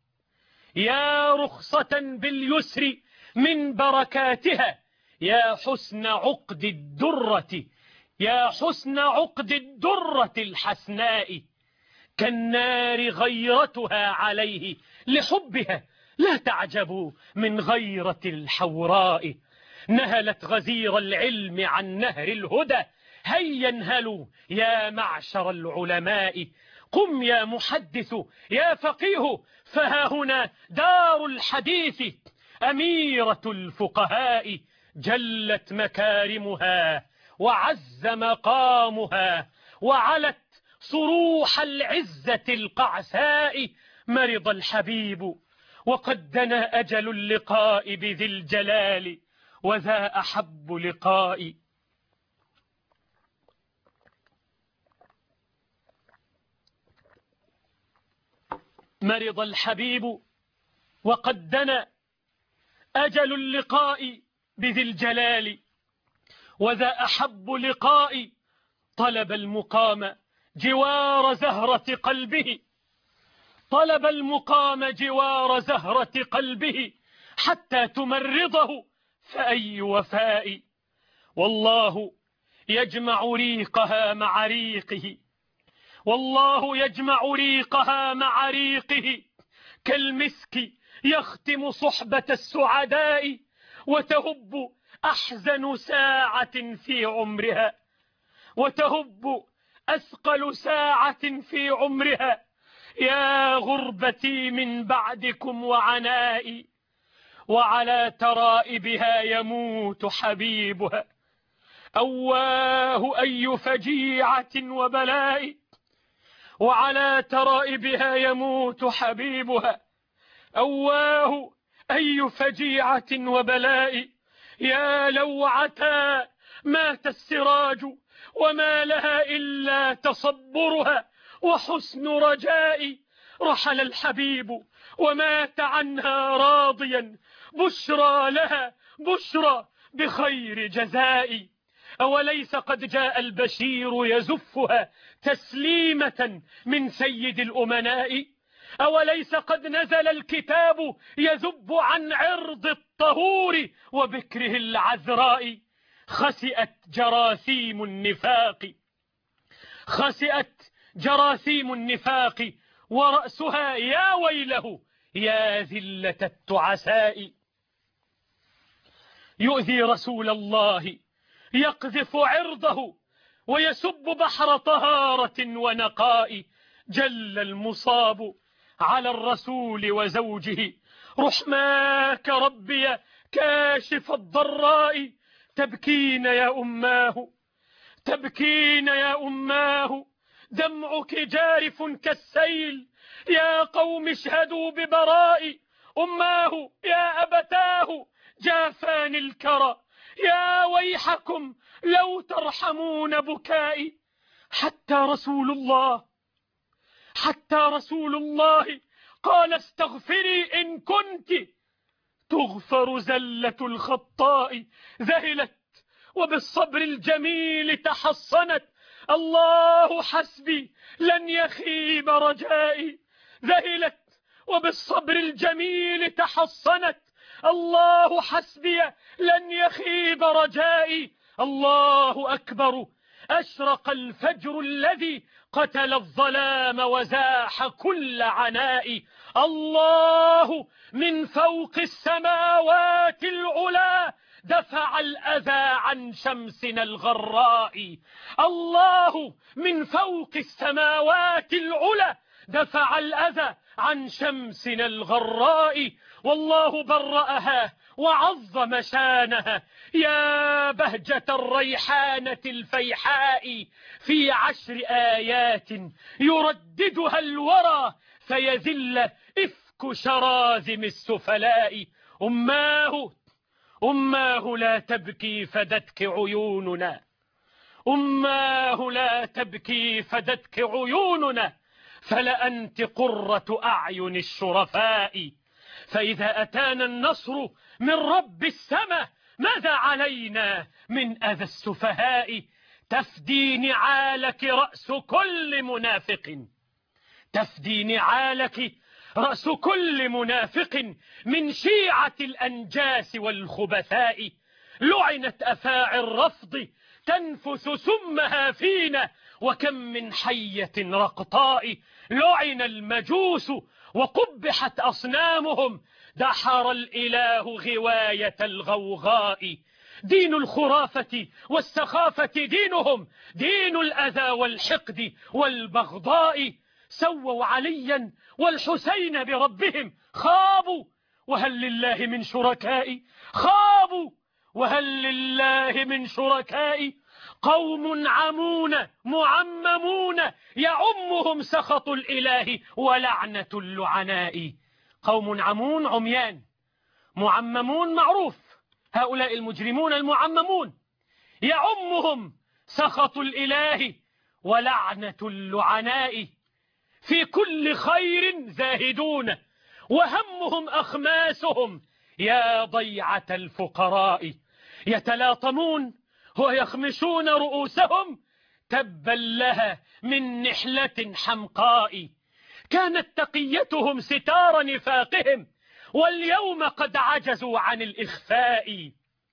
Speaker 2: يا رخصة باليسر من بركاتها، يا حسن عقد الدرة، يا حسن عقد الدرة الحسناء، كالنار غيرتها عليه لحبها، لا تعجبوا من غيرة الحوراء، نهلت غزير العلم عن نهر الهدى، هيا انهلوا يا معشر العلماء، قم يا محدث يا فقيه، فها هنا دار الحديث، أميرة الفقهاء جلت مكارمها وعز مقامها وعلت صروح العزة القعساء. مرض الحبيب وقد دنا أجل اللقاء بذي الجلال وذا أحب لقائي. مرض الحبيب وقد دنا أجل اللقاء بذي الجلال وذا أحب لقائي. طلب المقام جوار زهرة قلبه، طلب المقام جوار زهرة قلبه حتى تمرضه، فأي وفاء. والله يجمع ريقها مع ريقه، والله يجمع ريقها مع ريقه كالمسك يختم صحبة السعداء. وتهب أحزن ساعة في عمرها، وتهب أثقل ساعة في عمرها. يا غربتي من بعدكم وعنائي، وعلى ترائبها يموت حبيبها. أواه أي فجيعة وبلاء، وعلى ترائبها يموت حبيبها. أواه أي فجيعة وبلاء. يا لوعتا مات السراج وما لها إلا تصبرها وحسن رجائي. رحل الحبيب ومات عنها راضيا، بشرى لها بشرى بخير جزائي. أوليس قد جاء البشير يزفها تسليمة من سيد الأمناء؟ أوليس قد نزل الكتاب يذب عن عرض الطهور وبكره العذراء؟ خسئت جراثيم النفاق، خسئت جراثيم النفاق، ورأسها يا ويله يا ذلة التعساء. يؤذي رسول الله يقذف عرضه ويسب بحر طهارة ونقاء. جل المصاب على الرسول وزوجه، رحماك ربي كاشف الضراء. تبكين يا أماه، تبكين يا أماه، دمعك جارف كالسيل. يا قوم اشهدوا ببرائي، أماه يا أبتاه جافان الكرى. يا ويحكم لو ترحمون بكائي. حتى رسول الله، حتى رسول الله قال استغفري إن كنت تغفر زلة الخطاء. ذهلت وبالصبر الجميل تحصنت، الله حسبي لن يخيب رجائي. ذهلت وبالصبر الجميل تحصنت، الله حسبي لن يخيب رجائي. الله أكبر، أشرق الفجر الذي قتل الظلام وزاح كل عناء. الله من فوق السماوات العلا دفع الأذى عن شمسنا الغراء. الله من فوق السماوات العلا دفع الأذى عن شمسنا الغراء. والله برأها وعظم شانها، يا بهجة الريحانة الفيحاء. في 10 آيات يرددها الورى فيذل إفك شراذم السفلاء. أماه، أماه لا تبكي فدتك عيوننا، أماه لا تبكي فدتك عيوننا، فلأنت قرة أعين الشرفاء. فإذا أتانا النصر من رب السماء ماذا علينا من أذى السفهاء؟ تفدي نعالك رأس كل منافق، تفدي نعالك رأس كل منافق من شيعة الأنجاس والخبثاء. لعنت أفاعي الرفض تنفس سمها فينا، وكم من حية رقطاء. لعن المجوس وقبحت أصنامهم، دحر الإله غواية الغوغاء. دين الخرافة والسخافة دينهم، دين الأذى والحقد والبغضاء. سووا عليا والحسين بربهم، خابوا وهل لله من شركاء خابوا وهل لله من شركاء قوم عمون معممون يعمهم سخط الإله ولعنة اللعناء. قوم عمون عميان، معممون معروف، هؤلاء المجرمون المعممون يعمهم سخط الإله ولعنة اللعناء. في كل خير زاهدون وهمهم أخماسهم يا ضيعة الفقراء. يتلاطمون ويخمشون رؤوسهم تبا لها من نحلة حمقاء. كانت تقيتهم ستار نفاقهم واليوم قد عجزوا عن الإخفاء.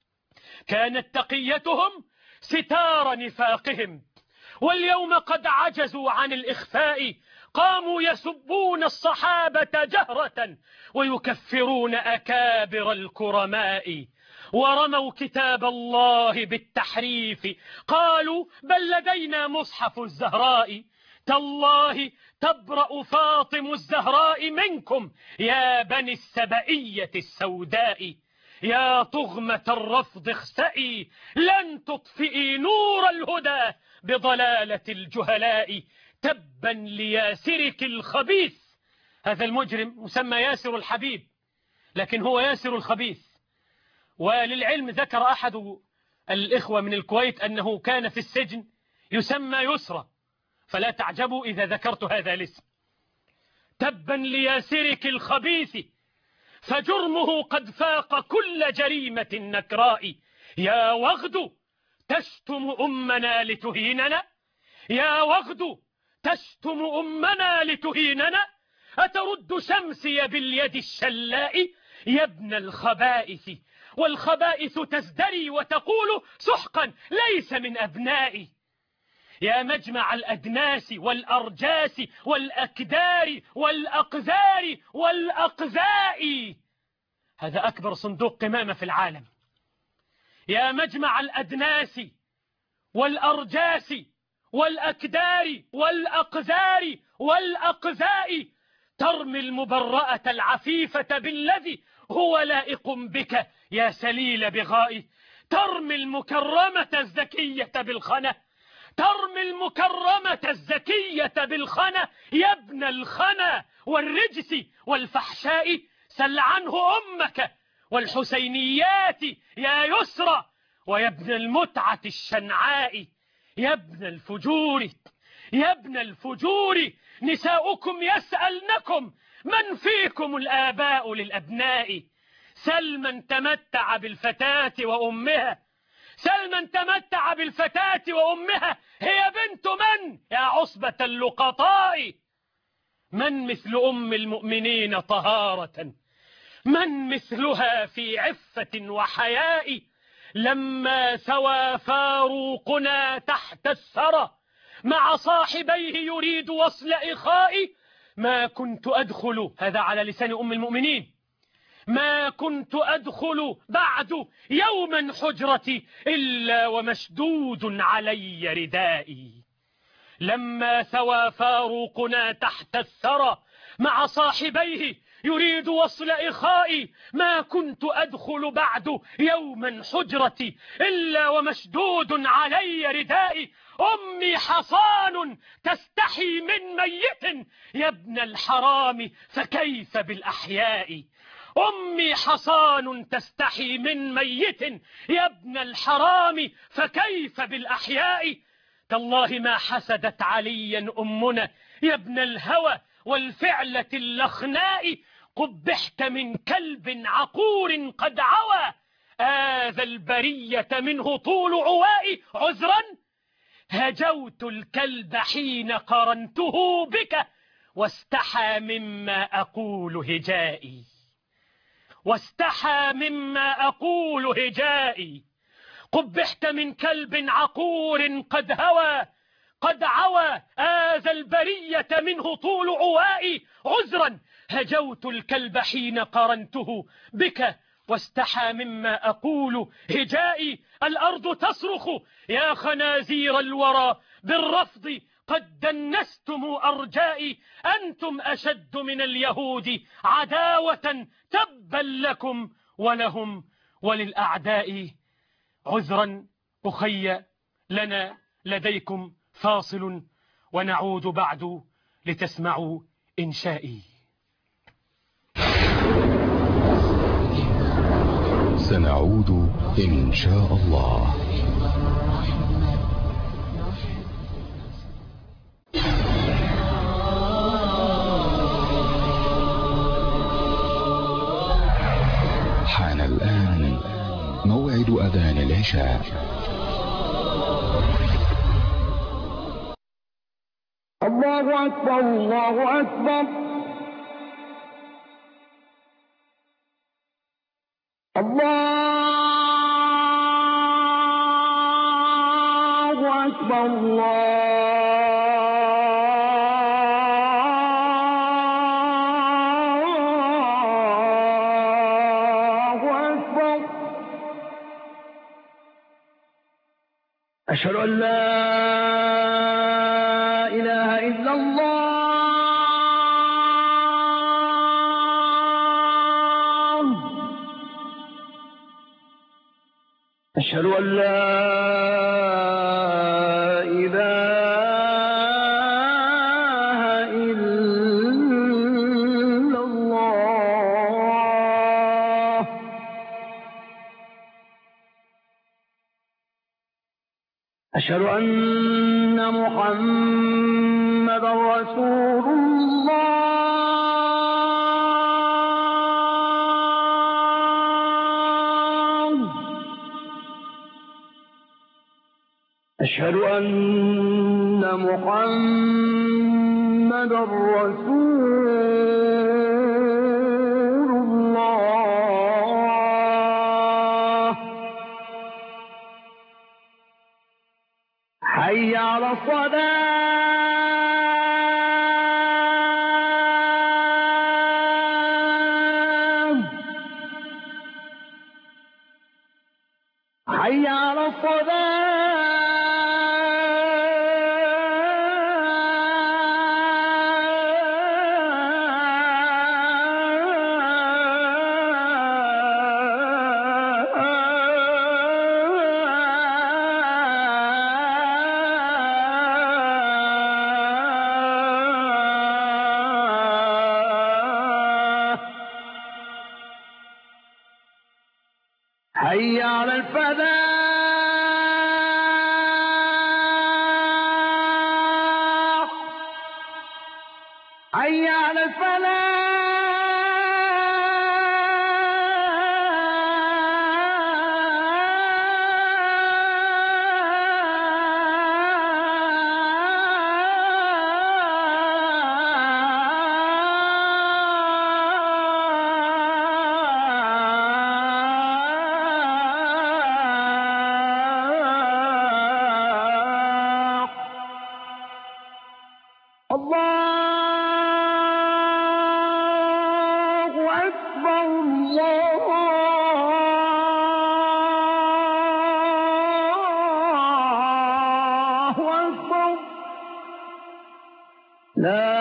Speaker 2: كانت تقيتهم ستار نفاقهم واليوم قد عجزوا عن الإخفاء. قاموا يسبون الصحابة جهرة ويكفرون أكابر الكرماء. ورموا كتاب الله بالتحريف قالوا بل لدينا مصحف الزهراء. تالله تبرأ فاطم الزهراء منكم يا بني السبئية السوداء. يا طغمة الرفض اخسئي لن تطفئي نور الهدى بضلالة الجهلاء. تبا لياسرك الخبيث. هذا المجرم مسمى ياسر الحبيب لكن هو ياسر الخبيث. وللعلم ذكر أحد الإخوة من الكويت أنه كان في السجن يسمى يسرى، فلا تعجبوا إذا ذكرت هذا الاسم. تبا لياسرك الخبيث فجرمه قد فاق كل جريمة نكراء. يا وغد تشتم أمنا لتهيننا، يا وغد تشتم أمنا لتهيننا. أترد شمسي باليد الشلاء يا ابن الخبائث. والخبائث تزدري وتقول سحقا ليس من أبنائي. يا مجمع الأدناس والأرجاس والأكدار والأقذار والأقذاء. هذا أكبر صندوق قمامة في العالم. يا مجمع الأدناس والأرجاس والأكدار والأقذار والأقذاء. ترمي المبرأة العفيفة بالذي هو لائق بك يا سليل بغائي. ترمي المكرمة الزكية بالخنا، ترمي المكرمة الزكية بالخنا يا ابن الخنا والرجس والفحشاء. سل عنه أمك والحسينيات يا يسرى ويا ابن المتعة الشنعاء. يا ابن الفجور يا ابن الفجور نساؤكم يسألنكم من فيكم الآباء للأبناء. سل من تمتع بالفتاة وأمها، سل من تمتع بالفتاة وأمها هي بنت من يا عصبة اللقطاء. من مثل أم المؤمنين طهارة، من مثلها في عفة وحياء. لما سوى فاروقنا تحت الثرى مع صاحبيه يريد وصل إخائي. ما كنت أدخل، هذا على لسان أم المؤمنين، ما كنت أدخل بعد يوما حجرتي إلا ومشدود علي ردائي. لما سوى فاروقنا تحت الثرى مع صاحبيه يريد وصل إخائي. ما كنت أدخل بعد يوما حجرتي إلا ومشدود علي ردائي. أمي حصان تستحي من ميت يا ابن الحرام فكيف بالأحياء. أمي حصان تستحي من ميت يا ابن الحرام فكيف بالأحياء. تالله ما حسدت عليا أمنا يا ابن الهوى والفعلة اللخناء. قبحت من كلب عقور قد عوى آذى البرية منه طول عوائي. عذرا هجوت الكلب حين قرنته بك واستحى مما أقول هجائي، واستحى مما أقول هجائي. قبحت من كلب عقور قد هوى قد عوى آذى البرية منه طول عوائي. عذرا هجوت الكلب حين قرنته بك واستحى مما أقول هجائي. الأرض تصرخ يا خنازير الورى بالرفض قد دنستم أرجائي، أنتم أشد من اليهود عداوة، تبا لكم ولهم وللأعداء. عذرا أخي، لنا لديكم فاصل ونعود بعد لتسمعوا إنشائي.
Speaker 3: سنعود إن شاء الله. حان الآن موعد أذان العشاء.
Speaker 4: الله أكبر الله أكبر الله أكبر الله أكبر. أشهد أن لا إله إلا الله. أشهد أن لا إله إلا الله. أشهد أن محمدا رسول الله. أشهد أن محمدا رسول الله. حي على الصلاة. حي على حي على الفلاح. حي على الله أكبر الله أكبر. لا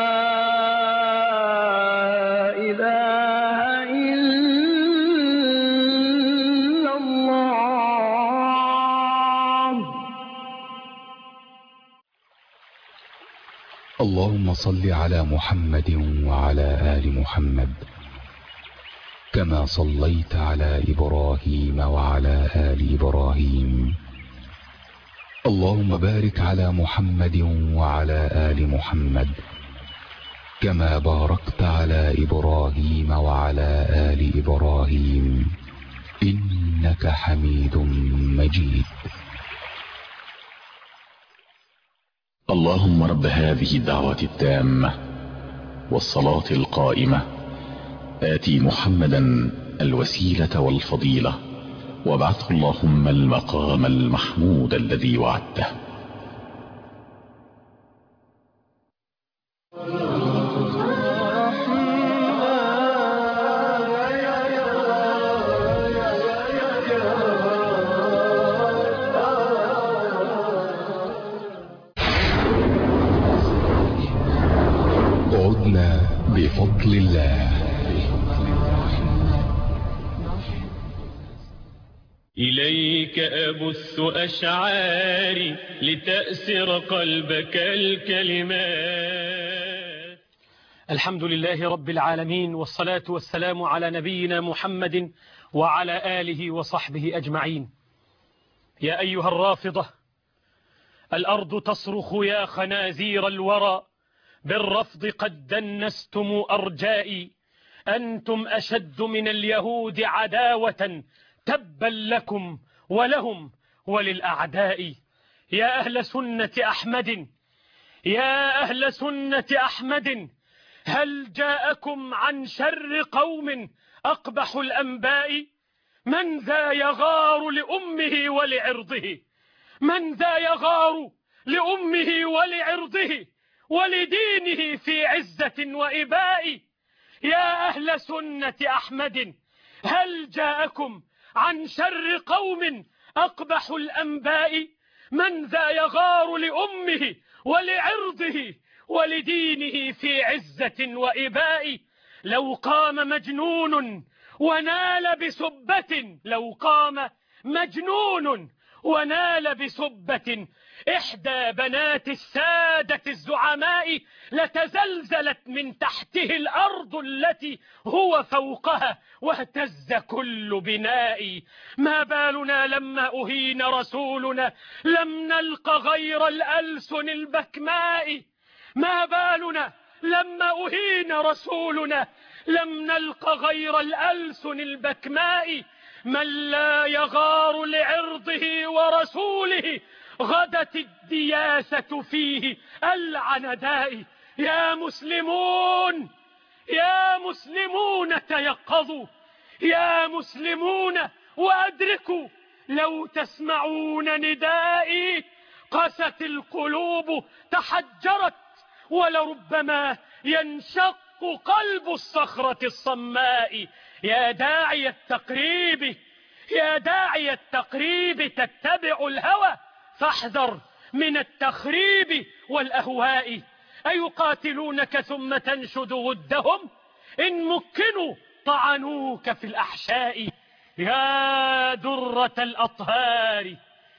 Speaker 4: إله إلا الله.
Speaker 3: اللهم صل على محمد وعلى آل محمد كما صليت على إبراهيم وعلى آل إبراهيم. اللهم بارك على محمد وعلى آل محمد كما باركت على إبراهيم وعلى آل إبراهيم إنك حميد مجيد.
Speaker 5: اللهم رب هذه الدعوة التامة والصلاة القائمة آتي محمدا الوسيلة والفضيلة وابعثه اللهم المقام المحمود الذي وعدته.
Speaker 3: لقاؤنا بفضل الله.
Speaker 1: إليك أبث أشعاري لتأسر قلبك الكلمات.
Speaker 2: الحمد لله رب العالمين، والصلاة والسلام على نبينا محمد وعلى آله وصحبه أجمعين. يا أيها الرافضة، الأرض تصرخ يا خنازير الورى، بالرفض قد دنستم أرجائي، أنتم أشد من اليهود عداوة، تبا لكم ولهم وللأعداء. يا أهل سنة أحمد، يا أهل سنة أحمد، هل جاءكم عن شر قوم أقبح الأنباء؟ من ذا يغار لأمه ولعرضه، من ذا يغار لأمه ولعرضه ولدينه في عزة وإباء. يا أهل سنة أحمد، هل جاءكم عن شر قوم أقبح الأنباء؟ من ذا يغار لأمه ولعرضه ولدينه في عزة وإباء. لو قام مجنون ونال بسبة، لو قام مجنون ونال بسبة إحدى بنات السادة الزعماء، لتزلزلت من تحته الأرض التي هو فوقها واهتز كل بناء. ما بالنا لما أهين رسولنا لم نلق غير الألسن البكماء. ما بالنا لما أهين رسولنا لم نلق غير الألسن البكماء. من لا يغار لعرضه ورسوله غدت الدياسة فيه العنداء. يا مسلمون، يا مسلمون تيقظوا، يا مسلمون وأدركوا، لو تسمعون ندائي قست القلوب تحجرت، ولربما ينشق قلب الصخرة الصماء. يا داعي التقريب، يا داعي التقريب، تتبع الهوى فاحذر من التخريب والأهواء. أيقاتلونك ثم تنشد ودهم؟ إن مكنوا طعنوك في الأحشاء. يا درة الأطهار،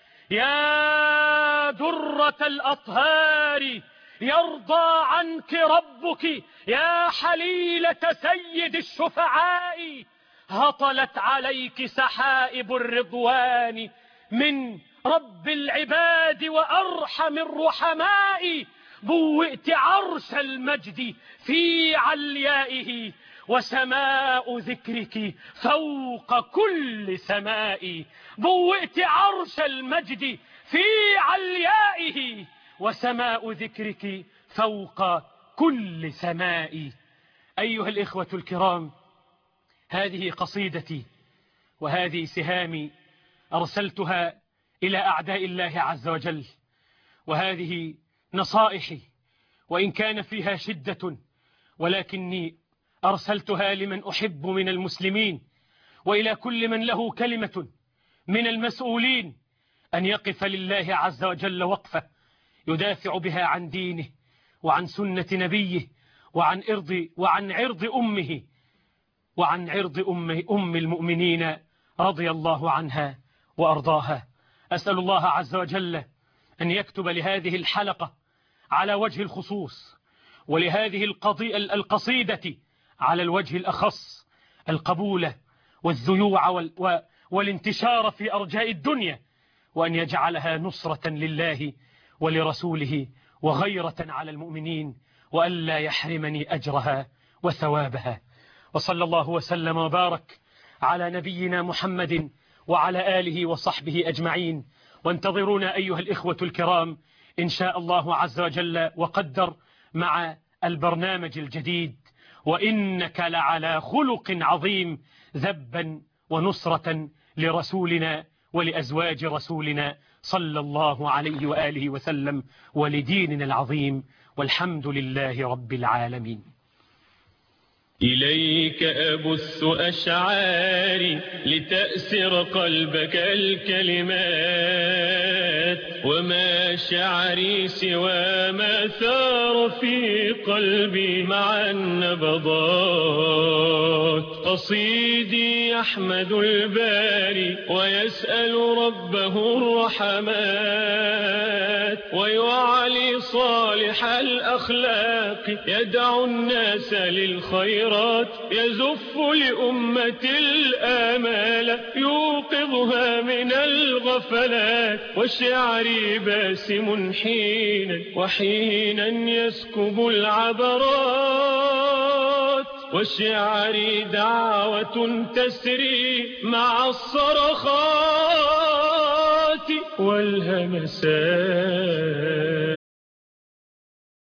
Speaker 2: يا درة الأطهار، يرضى عنك ربك يا حليلة سيد الشفعاء. هطلت عليك سحائب الرضوان من رب العباد وأرحم الرحماء. بوئت عرش المجد في عليائه، وسماء ذكرك فوق كل سماء. بوئت عرش المجد في عليائه، وسماء ذكرك فوق كل سماء. أيها الإخوة الكرام، هذه قصيدتي وهذه سهامي أرسلتها إلى أعداء الله عز وجل، وهذه نصائحي وإن كان فيها شدة، ولكني أرسلتها لمن أحب من المسلمين، وإلى كل من له كلمة من المسؤولين أن يقف لله عز وجل وقفة يدافع بها عن دينه وعن سنة نبيه وعن عرض أمه وعن عرض أم المؤمنين رضي الله عنها وأرضاها. أسأل الله عز وجل أن يكتب لهذه الحلقة على وجه الخصوص، ولهذه القصيدة على الوجه الأخص، القبول والذيوع والانتشار في أرجاء الدنيا، وأن يجعلها نصرة لله ولرسوله وغيرة على المؤمنين، وألا يحرمني أجرها وثوابها. وصلى الله وسلم وبارك على نبينا محمد وعلى آله وصحبه أجمعين. وانتظرونا أيها الإخوة الكرام إن شاء الله عز وجل وقدر مع البرنامج الجديد، وإنك لعلى خلق عظيم، ذبا ونصرة لرسولنا ولأزواج رسولنا صلى الله عليه وآله وسلم، ولديننا العظيم، والحمد لله رب العالمين.
Speaker 1: إليك أبث أشعاري لتأسر قلبك الكلمات، وما شعري سوى ما ثار في قلبي مع النبضات. قصيدي يحمد الباري ويسأل ربه الرحمات، ويعلي صالح الأخلاق يدعو الناس للخيرات، يزف لأمة الآمال يوقظها من الغفلات. وشعري باسم حينا وحينا يسكب العبرات، وشعري دعوة تسري مع الصرخات والهمسات.